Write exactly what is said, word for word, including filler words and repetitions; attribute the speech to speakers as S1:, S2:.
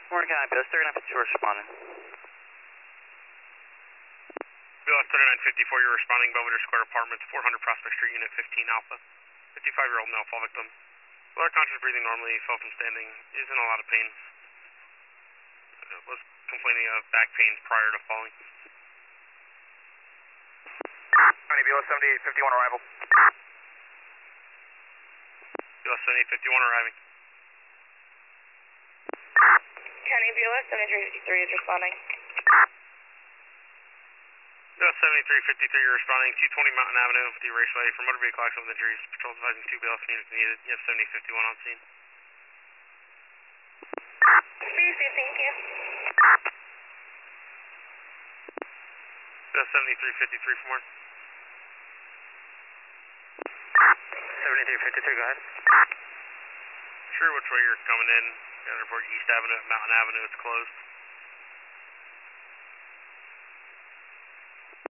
S1: Morning, can I post thirty-nine fifty-four responding?
S2: B L S thirty-nine fifty-four, you're responding, Belvedere Square Apartments, four hundred Prospect Street, Unit fifteen Alpha. fifty-five-year-old male fall victim. Blood conscious, breathing normally, fell from standing, is in a lot of pain. Was complaining of back pains prior to falling.
S3: County B L S seventy-eight fifty-one arrival.
S2: B L S seventy-eight fifty-one arriving.
S4: County B L S seventy-three fifty-three is responding.
S2: B L S seventy-three fifty-three, you're responding, two twenty Mountain Avenue, the Raceway, for motor vehicle accident with injuries. Patrol advising two B L S units needed. You have seventy fifty-one on scene.
S4: Appreciate, thank you.
S2: B L S seventy-three fifty-three for more.
S3: seventy-three fifty-three, go ahead.
S2: Sure which way you're coming in. Got to report East Avenue, Mountain Avenue, it's closed.